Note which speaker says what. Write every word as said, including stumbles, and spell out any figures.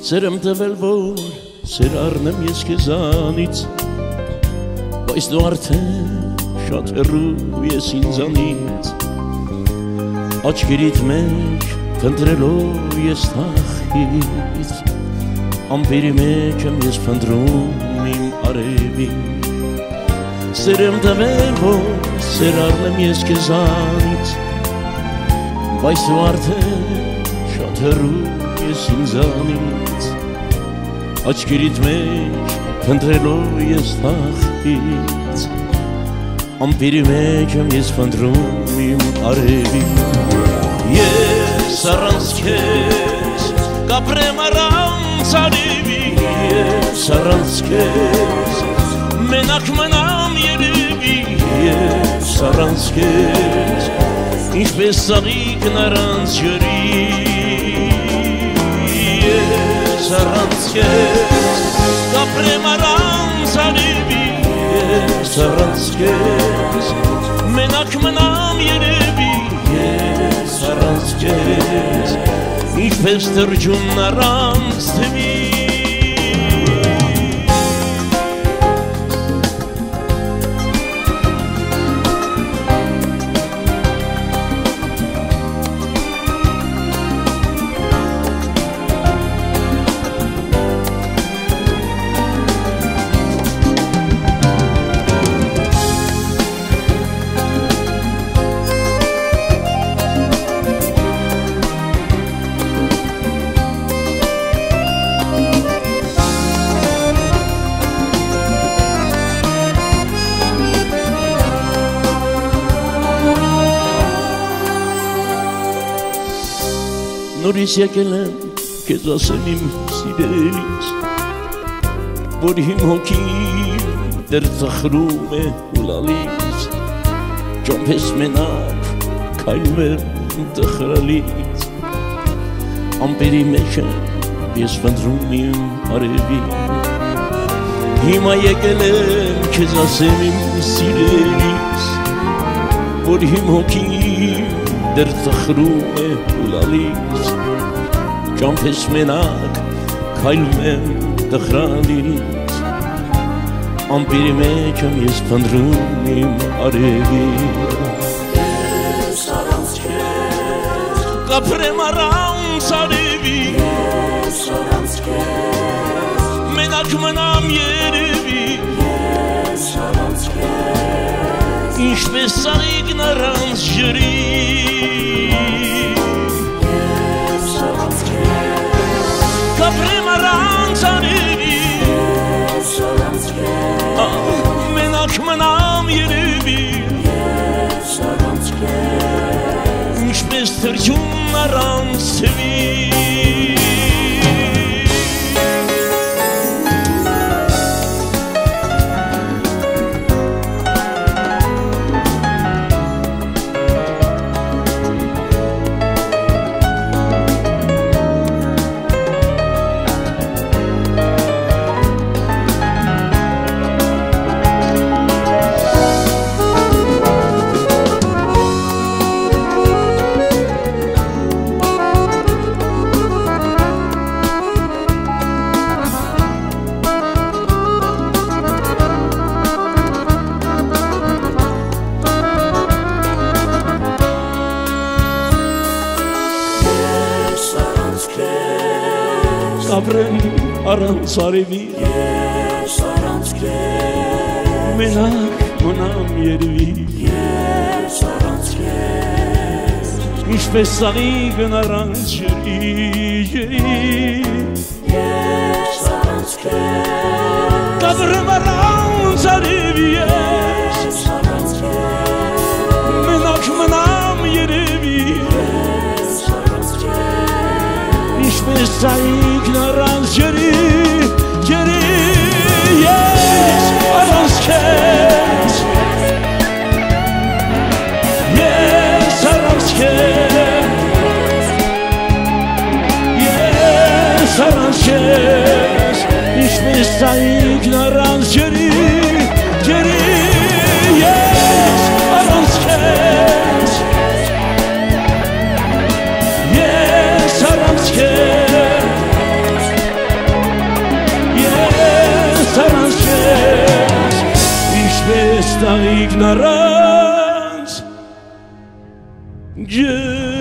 Speaker 1: Սեր եմ տվել, որ սեր առնեմ ես քեզանից, բայց դու արդեն շատ հեռու ես ինձանից, աչքերիդ մեջ փնտրելով ես թախից, ամպերի մեջ եմ ես փնտրում իմ արևին, սեր եմ տվել, որ սեր առնեմ ես քեզանից, բայց դու արդեն շատ հեռու ես ինձանից, աչքերիդ մեջ փնտրելով ես թախից, ամպերի մեջ եմ ես փնտրում իմ արևին, ես առանց քեզ կապրեմ առանց արևի, ես առանց քեզ մենակ մնամ երևի, ես առանց քեզ ինչպես ծաղիկն առանց ջրի, ես առանց քեզ կապրեմ առանց արևի, ես առանց քեզ մենակ մնամ երևի, ես առանց քեզ ինչպես թրջունն առանց թևի, նորից եկել եմ քեզ ասեմ իմ սիրելիս, որ իմ հոգին դեռ ծխրում է ու լալիս, ճամփես մենակ քայլում եմ տխրալից, ամպերի մեջ եմ ես փնտրում իմ արևին, հիմա եկել եմ քեզ ասեմ իմ սիրելիս, որ իմ հոգին դեռ ծխրում է ու լալիս, ճամփես մենակ քայլում եմ տխրալից, ամպերի մեջ եմ ես փնտրում իմ արևին, ես առանց քեզ կապրեմ առանց արևի, ես առանց քեզ մենակ մնամ երևի, ես առանց քեզ ինչպես ծաղիկն առանց ջրի, կապրեմ առանց արևի, ես առանց քեզ մենակ մնամ երևի, ես առանց քեզ ինչպես թրջունն առանց թևի, կապրեմ առանց արևի, ես առանց քեզ մենակ մնամ երևի, ես առանց քեզ ինչպես ծաղիկն առանց ջրի, ես առանց քեզ կապրեմ առանց արևի, ես առանց քեզ մենակ մնամ երևի, ես առանց քեզ ինչպես ծաղիկն առանց ջրի, ջրի, ես առանց քեզ, ես առանց քեզ, ես առանց քեզ ինչպես ծաղիկն առանց ջրի, ջրի, ես առանց քեզ, ես առանց քեզ questa ignoranza.